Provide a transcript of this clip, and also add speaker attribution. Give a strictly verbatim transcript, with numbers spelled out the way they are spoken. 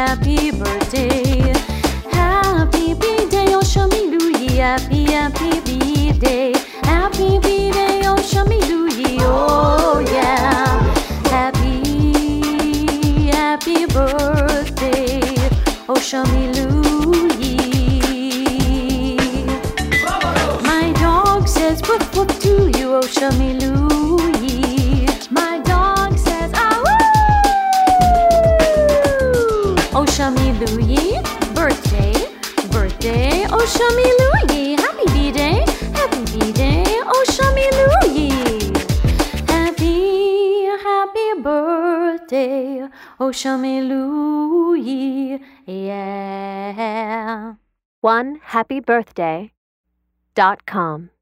Speaker 1: happy birthday. Happy B-Day, oh Shami Louie, happy, happy B-Day. Happy B-Day, oh Shami Louie, oh yeah. Happy, happy birthday, oh Shami Louie. My dog says whoop whoop to you, oh Shami Louie. My dog says ah woo. Oh Shami Louie, birthday, birthday, oh Shami Louie. Happy B-Day, happy B-Day, oh Shami Louie. Happy, happy birthday, oh Shami Louie, yeah.
Speaker 2: one happy birthday dot com